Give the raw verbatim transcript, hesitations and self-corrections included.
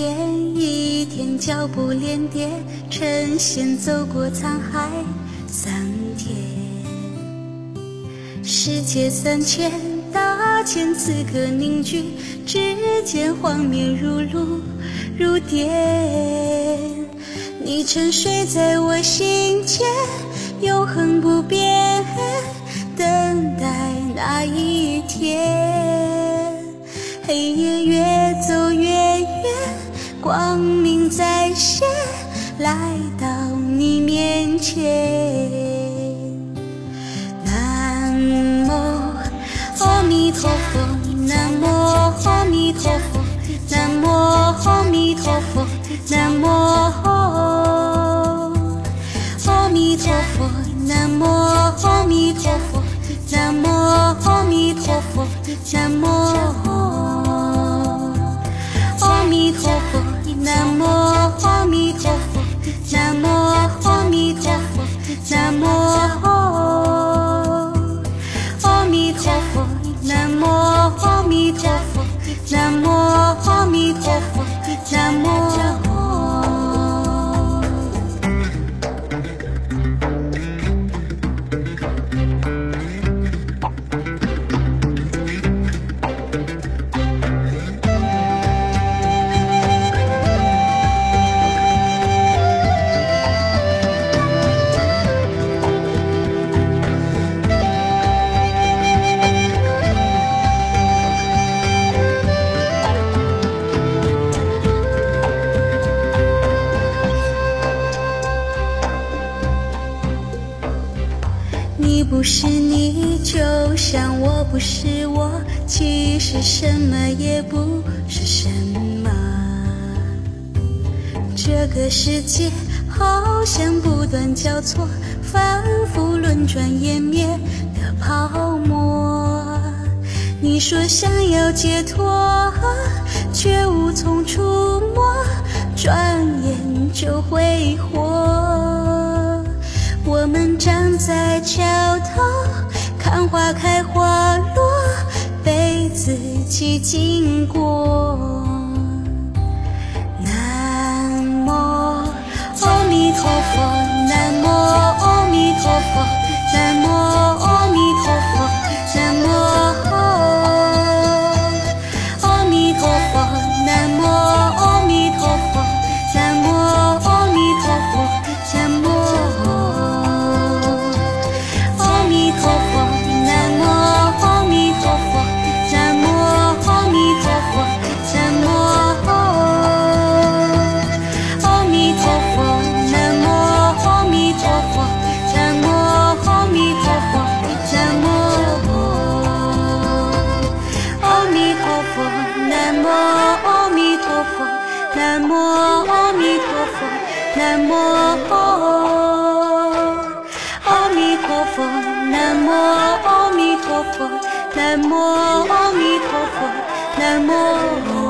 天一天脚步连跌，趁险走过沧海桑田。世界三千大千，此刻凝聚，只见画面如露如电。你沉睡在我心间，永恒不变，等待那一天。黑夜越走越远，光明再现，来到你面前。南无阿弥陀佛，南无阿弥陀佛，南无阿弥陀佛，南无阿弥陀佛，南无阿弥陀佛，南无阿弥陀佛，南无阿弥陀佛，南无阿弥陀佛，南无阿弥陀佛，南无阿弥陀佛，南无阿弥陀佛，南无阿弥陀佛，南无。你不是你，就像我不是我，其实什么也不是什么。这个世界好像不断交错，反复轮转湮灭的泡沫。你说想要解脱，却无从触摸，转眼就挥霍。我们站在桥头，看花开花落，被自己经过。南无阿弥陀佛，南无阿弥陀佛，南无阿弥陀佛，南无阿弥陀佛，南无阿弥陀佛，南无阿弥陀佛，南无阿弥陀佛，南无阿弥陀佛，南无阿弥陀佛，南无阿弥陀佛，南无阿弥陀佛，南无阿弥陀佛，南无阿弥陀佛，南无阿弥陀佛，南无阿弥陀佛，南无阿弥陀佛，南无阿弥陀佛，南无阿弥陀佛，南无。